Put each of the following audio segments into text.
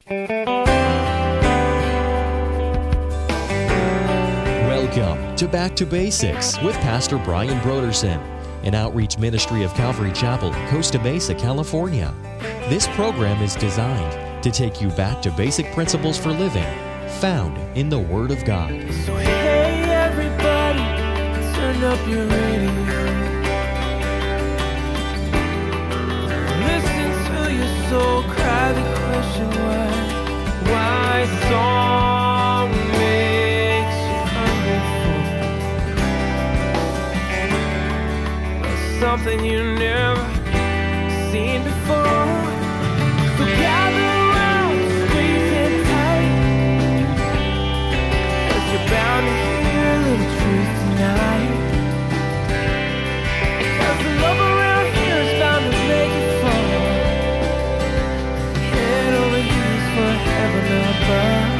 Welcome to Back to Basics with Pastor Brian Brodersen, an outreach ministry of Calvary Chapel, Costa Mesa, California. This program is designed to take you back to basic principles for living found in the Word of God. So hey everybody, turn up your radio. Listen to your soul cry the question why song makes you hungry for something you never seen before. So gather around, squeeze in tight, 'cause you're bound to hear a little truth tonight. 'Cause the love around here is bound to make you fall. Head over heels for heaven above.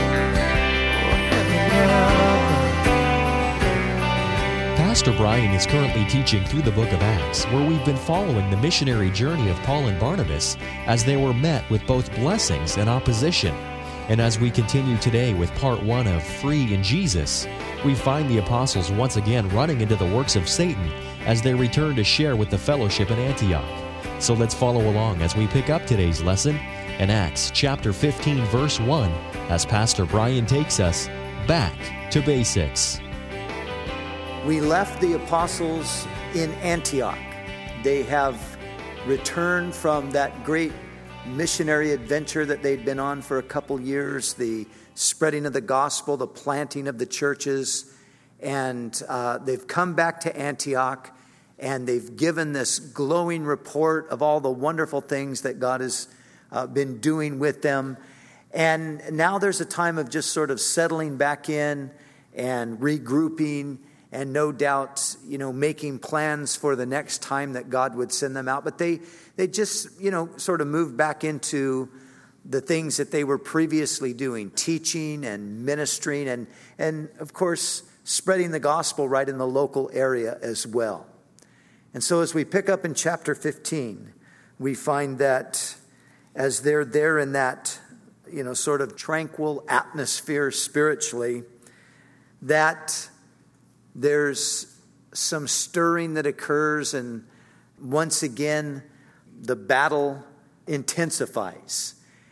Pastor Brian is currently teaching through the book of Acts, where we've been following the missionary journey of Paul and Barnabas as they were met with both blessings and opposition. And as we continue today with part 1 of Free in Jesus, we find the apostles once again running into the works of Satan as they return to share with the fellowship in Antioch. So let's follow along as we pick up today's lesson in Acts chapter 15, verse 1, as Pastor Brian takes us back to basics. We left the apostles in Antioch. They have returned from that great missionary adventure that they'd been on for a couple years, the spreading of the gospel, the planting of the churches, and they've come back to Antioch, and they've given this glowing report of all the wonderful things that God has been doing with them. And now there's a time of just sort of settling back in and regrouping, and no doubt, making plans for the next time that God would send them out. But they just, sort of moved back into the things that they were previously doing, teaching and ministering and of course, spreading the gospel right in the local area as well. And so as we pick up in chapter 15, we find that as they're there in that, sort of tranquil atmosphere spiritually, that there's some stirring that occurs, and once again, the battle intensifies.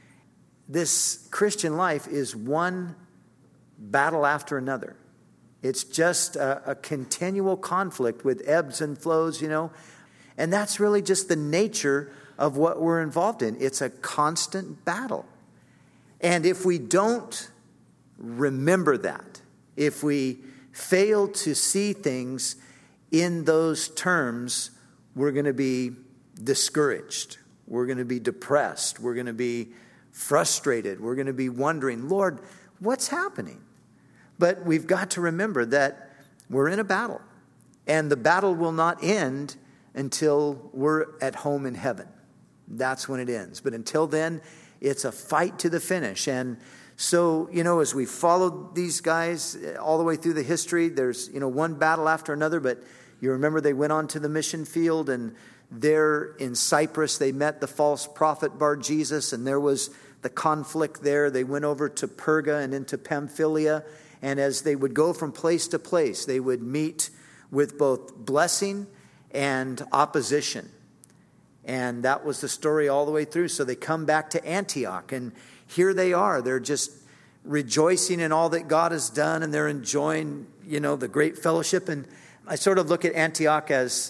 This Christian life is one battle after another. It's just a continual conflict with ebbs and flows, and that's really just the nature of what we're involved in. It's a constant battle. And if we don't remember that, if we fail to see things in those terms, we're going to be discouraged. We're going to be depressed. We're going to be frustrated. We're going to be wondering, Lord, what's happening? But we've got to remember that we're in a battle, and the battle will not end until we're at home in heaven. That's when it ends. But until then, it's a fight to the finish. And so, as we followed these guys all the way through the history, there's, one battle after another. But you remember they went on to the mission field, and there in Cyprus, they met the false prophet Bar-Jesus, and there was the conflict there. They went over to Perga and into Pamphylia. And as they would go from place to place, they would meet with both blessing and opposition. And that was the story all the way through. So they come back to Antioch, and here they are. They're just rejoicing in all that God has done, and they're enjoying, the great fellowship. And I sort of look at Antioch as,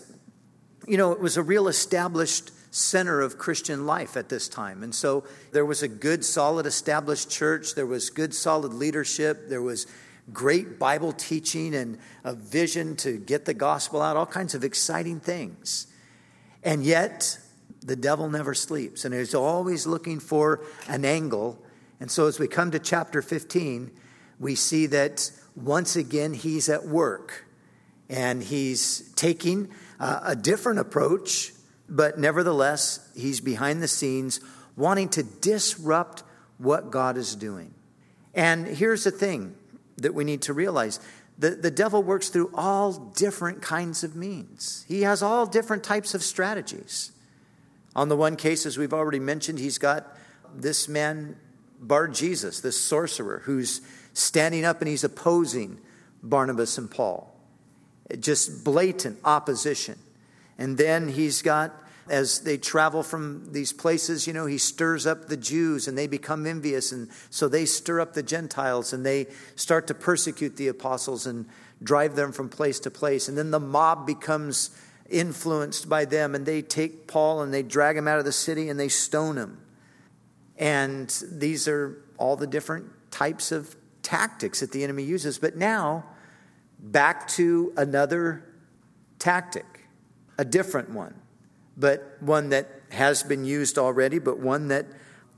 it was a real established center of Christian life at this time. And so there was a good, solid, established church. There was good, solid leadership. There was great Bible teaching and a vision to get the gospel out, all kinds of exciting things. And yet, the devil never sleeps, and he's always looking for an angle. And so as we come to chapter 15, we see that once again he's at work, and he's taking a different approach, but nevertheless, he's behind the scenes wanting to disrupt what God is doing. And here's the thing that we need to realize. The devil works through all different kinds of means. He has all different types of strategies. On the one case, as we've already mentioned, he's got this man Bar-Jesus, this sorcerer, who's standing up and he's opposing Barnabas and Paul. Just blatant opposition. And then he's got, as they travel from these places, he stirs up the Jews and they become envious. And so they stir up the Gentiles and they start to persecute the apostles and drive them from place to place. And then the mob becomes influenced by them and they take Paul and they drag him out of the city and they stone him. And these are all the different types of tactics that the enemy uses. But now, back to another tactic, a different one, but one that has been used already, but one that,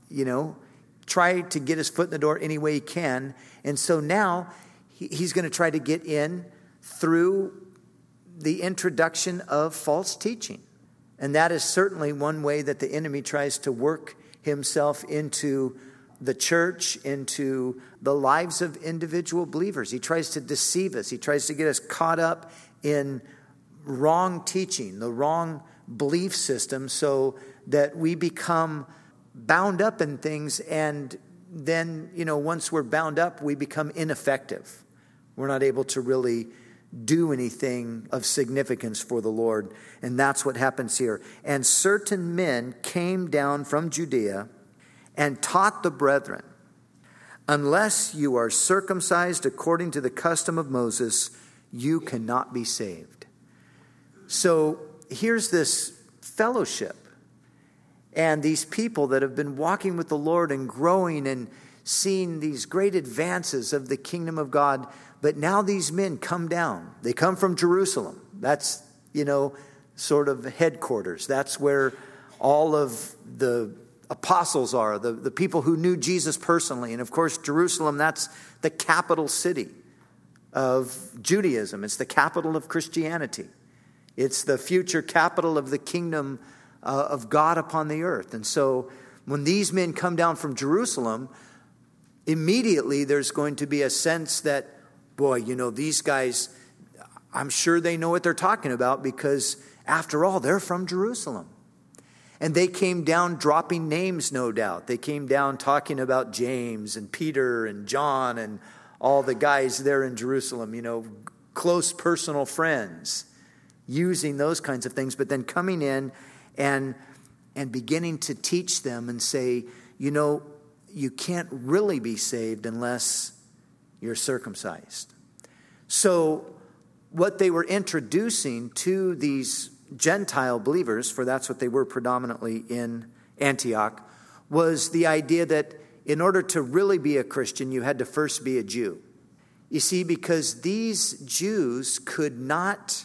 try to get his foot in the door any way he can. And so now he's going to try to get in through the introduction of false teaching. And that is certainly one way that the enemy tries to work himself into the church, into the lives of individual believers. He tries to deceive us. He tries to get us caught up in wrong teaching, the wrong belief system, so that we become bound up in things. And then, once we're bound up, we become ineffective. We're not able to really do anything of significance for the Lord. And that's what happens here. And certain men came down from Judea and taught the brethren, unless you are circumcised according to the custom of Moses, you cannot be saved. So here's this fellowship and these people that have been walking with the Lord and growing and seeing these great advances of the kingdom of God. But now these men come down. They come from Jerusalem. That's, sort of headquarters. That's where all of the apostles are, the people who knew Jesus personally. And of course, Jerusalem, that's the capital city of Judaism. It's the capital of Christianity. It's the future capital of the kingdom of God upon the earth. And so when these men come down from Jerusalem, immediately there's going to be a sense that, boy, these guys, I'm sure they know what they're talking about, because after all, they're from Jerusalem. And they came down dropping names, no doubt. They came down talking about James and Peter and John and all the guys there in Jerusalem, close personal friends, using those kinds of things, but then coming in and beginning to teach them and say, you can't really be saved unless you're circumcised. So what they were introducing to these Gentile believers, for that's what they were predominantly in Antioch, was the idea that in order to really be a Christian, you had to first be a Jew. You see, because these Jews could not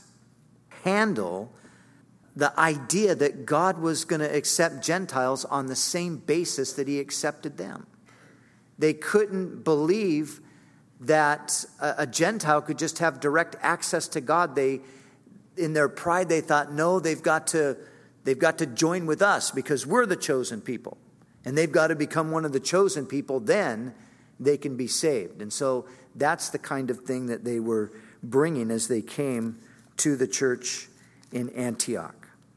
handle the idea that God was going to accept Gentiles on the same basis that he accepted them. They couldn't believe that a Gentile could just have direct access to God. In their pride, they thought, no, they've got to join with us because we're the chosen people. And they've got to become one of the chosen people, then they can be saved. And so that's the kind of thing that they were bringing as they came to the church in Antioch.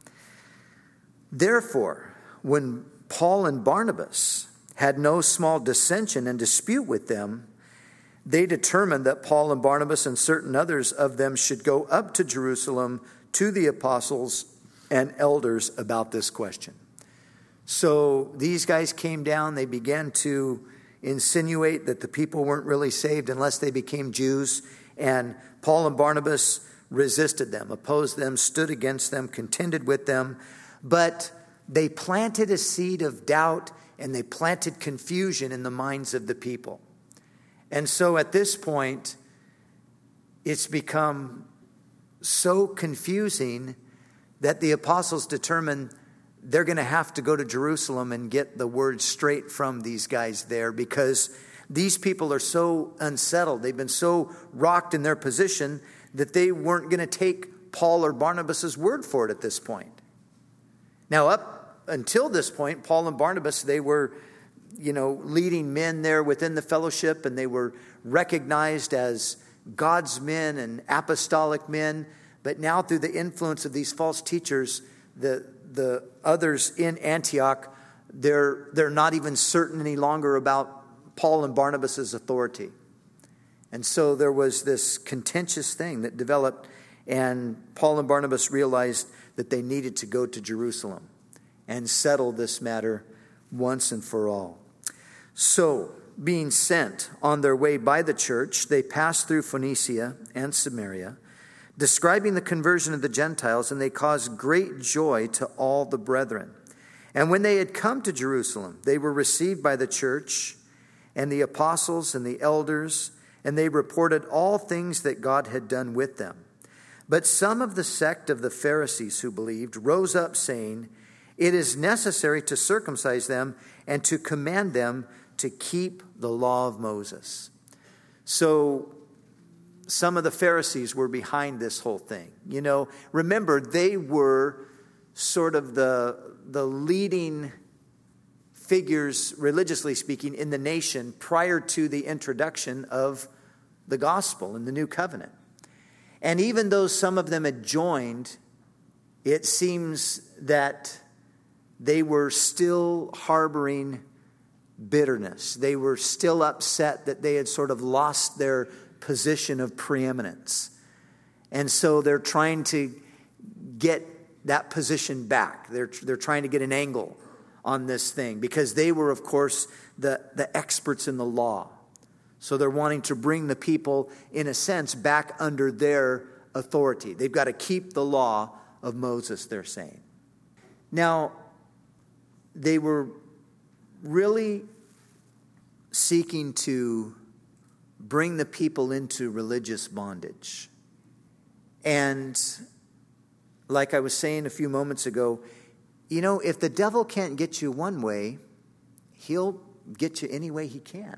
Therefore, when Paul and Barnabas had no small dissension and dispute with them, they determined that Paul and Barnabas and certain others of them should go up to Jerusalem to the apostles and elders about this question. So these guys came down. They began to insinuate that the people weren't really saved unless they became Jews. And Paul and Barnabas resisted them, opposed them, stood against them, contended with them. But they planted a seed of doubt and they planted confusion in the minds of the people. And so at this point, it's become so confusing that the apostles determined they're going to have to go to Jerusalem and get the word straight from these guys there, because these people are so unsettled. They've been so rocked in their position that they weren't going to take Paul or Barnabas' word for it at this point. Now, up until this point, Paul and Barnabas, they were, leading men there within the fellowship, and they were recognized as God's men and apostolic men. But now, through the influence of these false teachers, the others in Antioch, they're not even certain any longer about Paul and Barnabas' authority. And so there was this contentious thing that developed, and Paul and Barnabas realized that they needed to go to Jerusalem and settle this matter once and for all. So, being sent on their way by the church, they passed through Phoenicia and Samaria, describing the conversion of the Gentiles, and they caused great joy to all the brethren. And when they had come to Jerusalem, they were received by the church and the apostles and the elders, and they reported all things that God had done with them. But some of the sect of the Pharisees who believed rose up, saying, "It is necessary to circumcise them and to command them to keep the law of Moses." So some of the Pharisees were behind this whole thing. You know, remember, they were sort of the leading figures, religiously speaking, in the nation prior to the introduction of the gospel and the new covenant. And even though some of them had joined, it seems that they were still harboring bitterness. They were still upset that they had sort of lost their position of preeminence. And so they're trying to get that position back. They're trying to get an angle on this thing because they were, of course, the experts in the law. So they're wanting to bring the people, in a sense, back under their authority. They've got to keep the law of Moses, they're saying. Now, they were really seeking to bring the people into religious bondage. And like I was saying a few moments ago, you know, if the devil can't get you one way, he'll get you any way he can.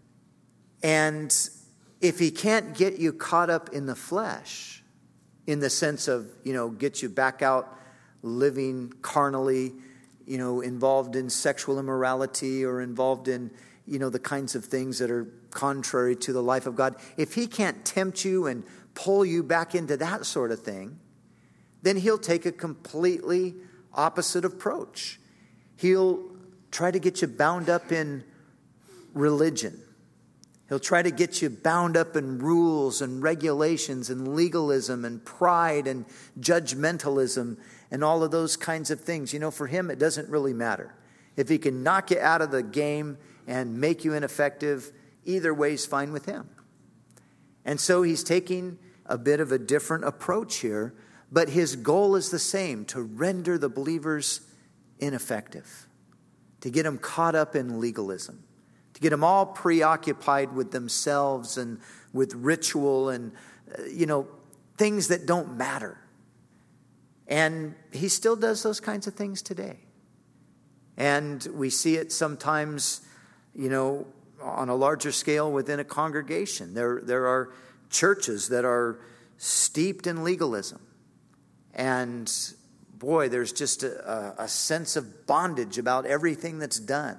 And if he can't get you caught up in the flesh, in the sense of, you know, get you back out living carnally, you know, involved in sexual immorality or involved in, you know, the kinds of things that are contrary to the life of God. If he can't tempt you and pull you back into that sort of thing, then he'll take a completely opposite approach. He'll try to get you bound up in religion. He'll try to get you bound up in rules and regulations and legalism and pride and judgmentalism and all of those kinds of things. You know, for him, it doesn't really matter. If he can knock you out of the game and make you ineffective, either way is fine with him. And so he's taking a bit of a different approach here, but his goal is the same, to render the believers ineffective, to get them caught up in legalism, to get them all preoccupied with themselves and with ritual and, you know, things that don't matter. And he still does those kinds of things today. And we see it sometimes, you know, on a larger scale within a congregation. There are churches that are steeped in legalism. And boy, there's just a sense of bondage about everything that's done.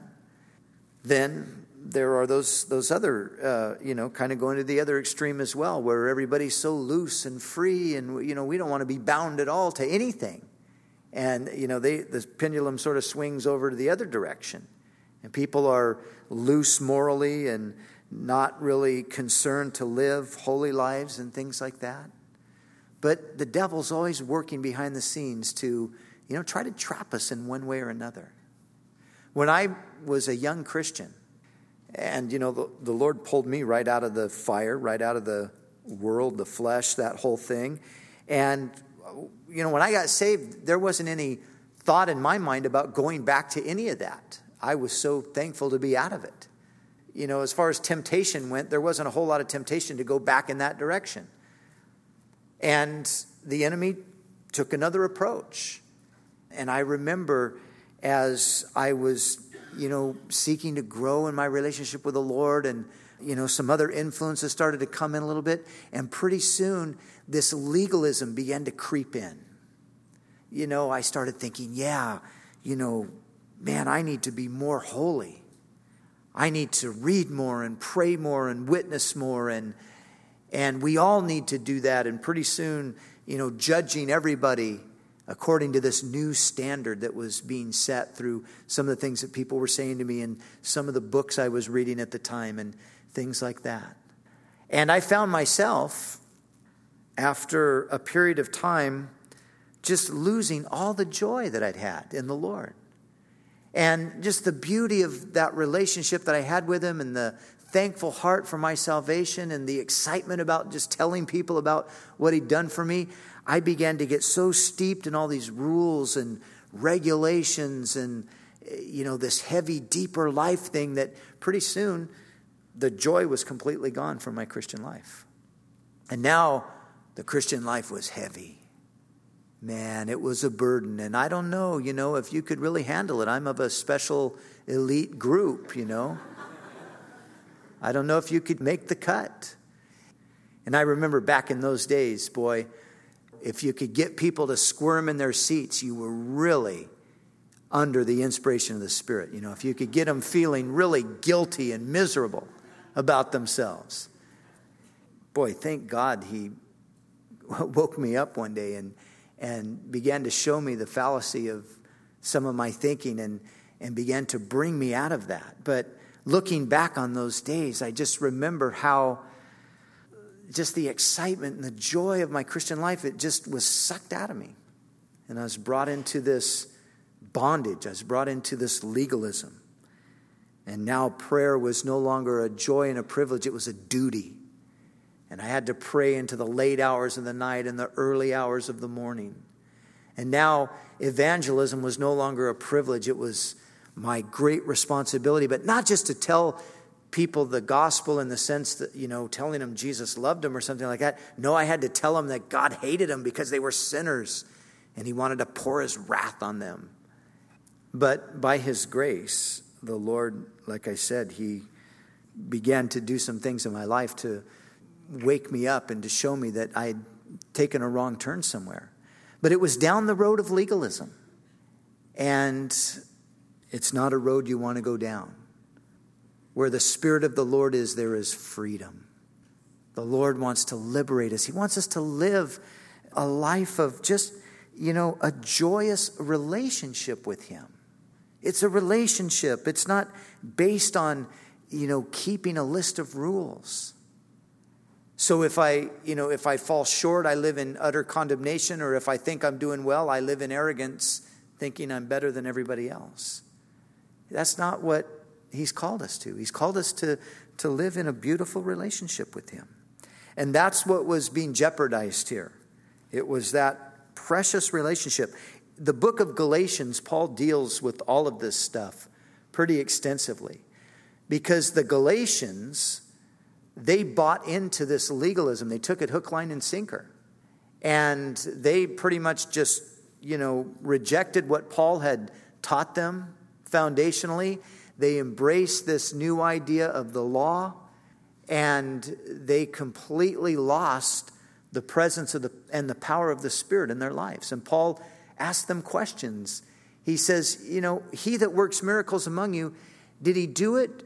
Then there are those other, kind of going to the other extreme as well, where everybody's so loose and free and, you know, we don't want to be bound at all to anything. And, you know, the pendulum sort of swings over to the other direction. And people are loose morally and not really concerned to live holy lives and things like that. But the devil's always working behind the scenes to, you know, try to trap us in one way or another. When I was a young Christian, and, you know, the Lord pulled me right out of the fire, right out of the world, the flesh, that whole thing. And, you know, when I got saved, there wasn't any thought in my mind about going back to any of that. I was so thankful to be out of it. You know, as far as temptation went, there wasn't a whole lot of temptation to go back in that direction. And the enemy took another approach. And I remember as I was, you know, seeking to grow in my relationship with the Lord, and, you know, some other influences started to come in a little bit. And pretty soon, this legalism began to creep in. You know, I started thinking, man, I need to be more holy. I need to read more and pray more and witness more. And we all need to do that. And pretty soon, you know, judging everybody according to this new standard that was being set through some of the things that people were saying to me and some of the books I was reading at the time and things like that. And I found myself, after a period of time, just losing all the joy that I'd had in the Lord. And just the beauty of that relationship that I had with Him, and the thankful heart for my salvation, and the excitement about just telling people about what He'd done for me. I began to get so steeped in all these rules and regulations and, this heavy, deeper life thing that pretty soon the joy was completely gone from my Christian life. And now the Christian life was heavy. Man, it was a burden. And I don't know, if you could really handle it. I'm of a special elite group, I don't know if you could make the cut. And I remember back in those days, boy, if you could get people to squirm in their seats, you were really under the inspiration of the Spirit. If you could get them feeling really guilty and miserable about themselves. Boy, thank God He woke me up one day and began to show me the fallacy of some of my thinking and began to bring me out of that. But looking back on those days, I just remember how just the excitement and the joy of my Christian life, it just was sucked out of me. And I was brought into this bondage. I was brought into this legalism. And now prayer was no longer a joy and a privilege. It was a duty. And I had to pray into the late hours of the night and the early hours of the morning. And now evangelism was no longer a privilege. It was my great responsibility. But not just to tell people the gospel in the sense that, telling them Jesus loved them or something like that. No, I had to tell them that God hated them because they were sinners and He wanted to pour His wrath on them. But by His grace, the Lord, like I said, He began to do some things in my life to wake me up and to show me that I had taken a wrong turn somewhere. But it was down the road of legalism. And it's not a road you want to go down. Where the Spirit of the Lord is, there is freedom. The Lord wants to liberate us. He wants us to live a life of just, a joyous relationship with Him. It's a relationship. It's not based on, keeping a list of rules. So if I fall short, I live in utter condemnation, or if I think I'm doing well, I live in arrogance, thinking I'm better than everybody else. That's not what He's called us to. He's called us to live in a beautiful relationship with Him. And that's what was being jeopardized here. It was that precious relationship. The book of Galatians, Paul deals with all of this stuff pretty extensively. Because the Galatians, they bought into this legalism. They took it hook, line, and sinker. And they pretty much just, rejected what Paul had taught them foundationally. They embraced this new idea of the law, and they completely lost the presence of and the power of the Spirit in their lives. And Paul asked them questions. He says, He that works miracles among you, did He do it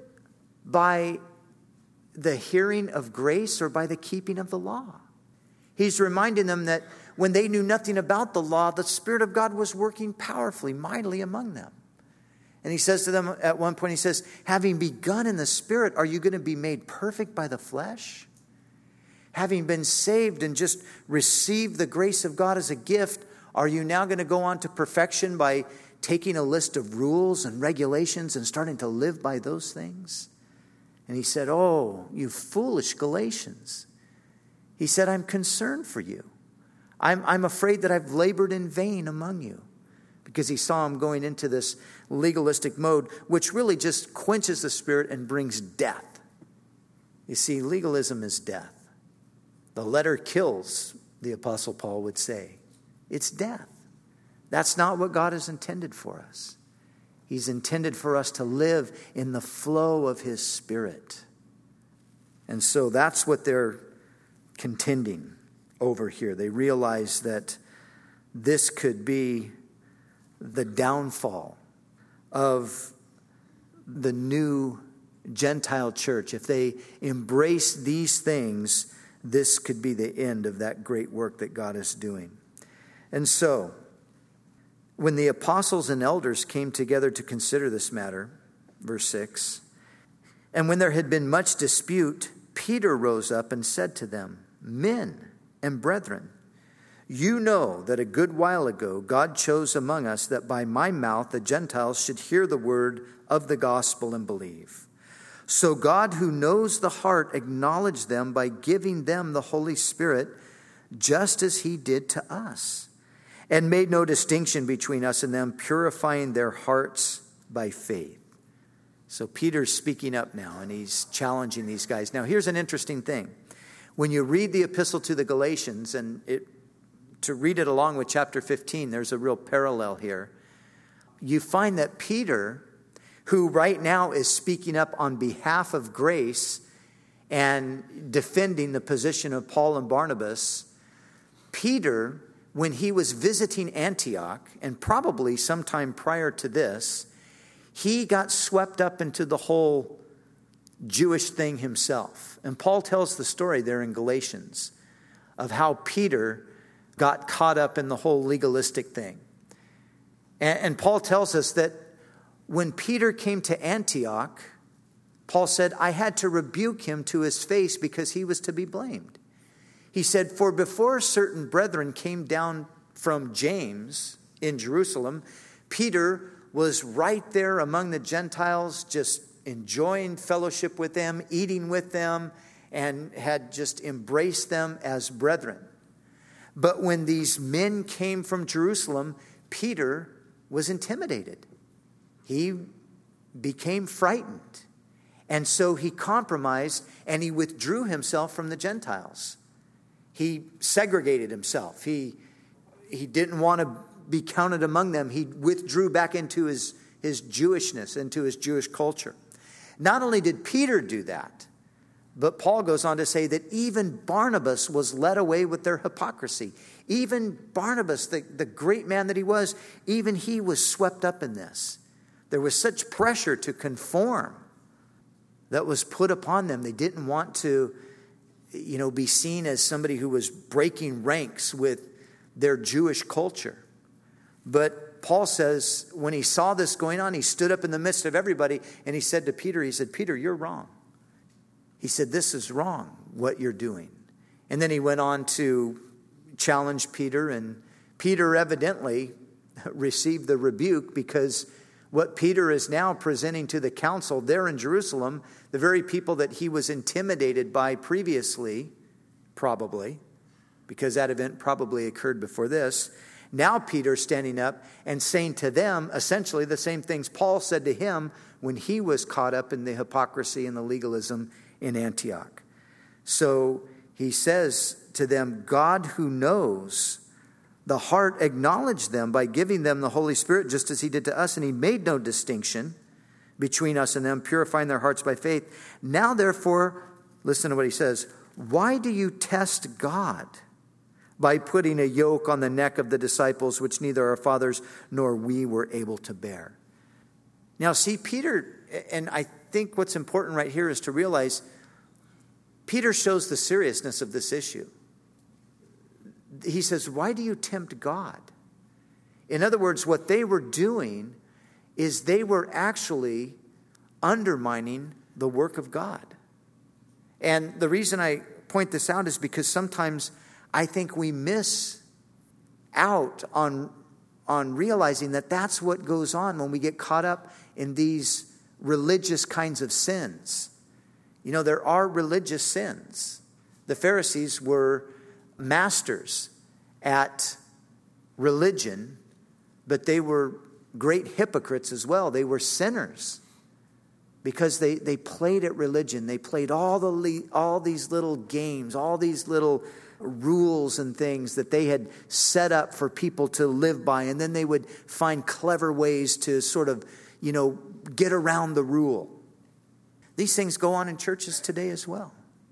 by the hearing of grace or by the keeping of the law? He's reminding them that when they knew nothing about the law, the Spirit of God was working powerfully, mightily among them. And he says to them at one point, he says, having begun in the Spirit, are you going to be made perfect by the flesh? Having been saved and just received the grace of God as a gift, are you now going to go on to perfection by taking a list of rules and regulations and starting to live by those things? And he said, oh, you foolish Galatians. He said, I'm concerned for you. I'm afraid that I've labored in vain among you. Because he saw him going into this legalistic mode, which really just quenches the Spirit and brings death. You see, legalism is death. The letter kills, the Apostle Paul would say. It's death. That's not what God has intended for us. He's intended for us to live in the flow of His Spirit. And so that's what they're contending over here. They realize that this could be the downfall of the new Gentile church. If they embrace these things, this could be the end of that great work that God is doing. And so, When the apostles and elders came together to consider this matter, verse 6, and when there had been much dispute, Peter rose up and said to them, Men and brethren, you know that a good while ago God chose among us that by my mouth the Gentiles should hear the word of the gospel and believe. So God, who knows the heart, acknowledged them by giving them the Holy Spirit, just as he did to us, and made no distinction between us and them, purifying their hearts by faith. So Peter's speaking up now, and he's challenging these guys. Now, here's an interesting thing. When you read the epistle to the Galatians, and to read it along with chapter 15, there's a real parallel here. You find that Peter, who right now is speaking up on behalf of grace and defending the position of Paul and Barnabas, Peter, when he was visiting Antioch, and probably sometime prior to this, he got swept up into the whole Jewish thing himself. And Paul tells the story there in Galatians of how Peter got caught up in the whole legalistic thing. And Paul tells us that when Peter came to Antioch, Paul said, I had to rebuke him to his face because he was to be blamed. He said, for before certain brethren came down from James in Jerusalem, Peter was right there among the Gentiles, just enjoying fellowship with them, eating with them, and had just embraced them as brethren. But when these men came from Jerusalem, Peter was intimidated. He became frightened. And so he compromised and he withdrew himself from the Gentiles. He segregated himself. He didn't want to be counted among them. He withdrew back into his Jewishness, into his Jewish culture. Not only did Peter do that, but Paul goes on to say that even Barnabas was led away with their hypocrisy. Even Barnabas, the great man that he was, even he was swept up in this. There was such pressure to conform that was put upon them. They didn't want to, be seen as somebody who was breaking ranks with their Jewish culture. But Paul says when he saw this going on, he stood up in the midst of everybody and he said to Peter, Peter, you're wrong. He said, this is wrong, what you're doing. And then he went on to challenge Peter, and Peter evidently received the rebuke because what Peter is now presenting to the council there in Jerusalem, the very people that he was intimidated by previously, probably, because that event probably occurred before this. Now Peter's standing up and saying to them essentially the same things Paul said to him when he was caught up in the hypocrisy and the legalism in Antioch. So he says to them, God who knows the heart acknowledged them by giving them the Holy Spirit just as he did to us, and he made no distinction between us and them, purifying their hearts by faith. Now therefore, listen to what he says, why do you test God by putting a yoke on the neck of the disciples which neither our fathers nor we were able to bear? Now see, Peter, and I think what's important right here is to realize Peter shows the seriousness of this issue. He says, why do you tempt God? In other words, what they were doing is they were actually undermining the work of God. And the reason I point this out is because sometimes I think we miss out on realizing that that's what goes on when we get caught up in these religious kinds of sins. There are religious sins. The Pharisees were masters at religion, but they were great hypocrites as well. They were sinners because they played at religion. They played all these little games, all these little rules and things that they had set up for people to live by, and then they would find clever ways to sort of, get around the rule. These things go on in churches today as well.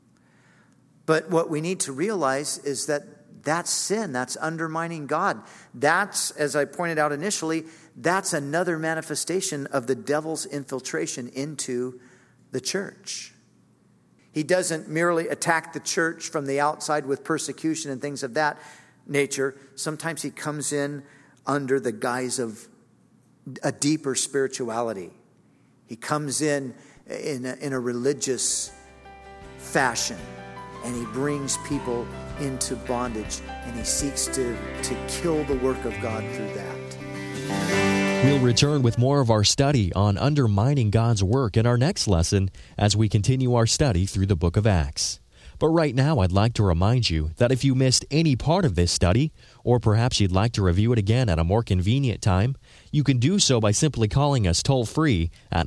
But what we need to realize is that that's sin. That's undermining God. That's, as I pointed out initially, that's another manifestation of the devil's infiltration into the church. He doesn't merely attack the church from the outside with persecution and things of that nature. Sometimes he comes in under the guise of a deeper spirituality. He comes in a religious fashion, and he brings people into bondage, and he seeks to kill the work of God through that. We'll return with more of our study on undermining God's work in our next lesson as we continue our study through the book of Acts. But right now, I'd like to remind you that if you missed any part of this study, or perhaps you'd like to review it again at a more convenient time, you can do so by simply calling us toll-free at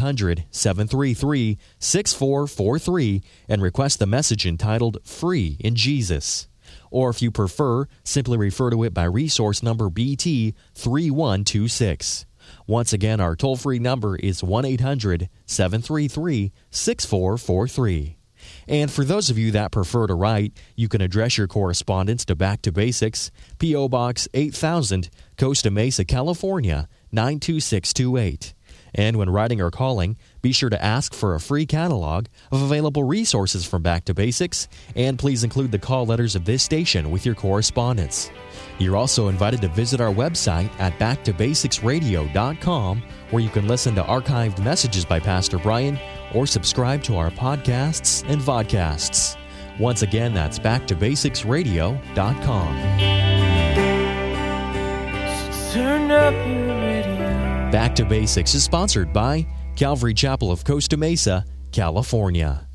1-800-733-6443 and request the message entitled Free in Jesus. Or if you prefer, simply refer to it by resource number BT 3126. Once again, our toll-free number is 1-800-733-6443. And for those of you that prefer to write, you can address your correspondence to Back to Basics, P.O. Box 8000, Costa Mesa, California, 92628. And when writing or calling, be sure to ask for a free catalog of available resources from Back to Basics, and please include the call letters of this station with your correspondence. You're also invited to visit our website at backtobasicsradio.com, where you can listen to archived messages by Pastor Brian or subscribe to our podcasts and vodcasts. Once again, that's backtobasicsradio.com. So turn up your radio. Back to Basics is sponsored by Calvary Chapel of Costa Mesa, California.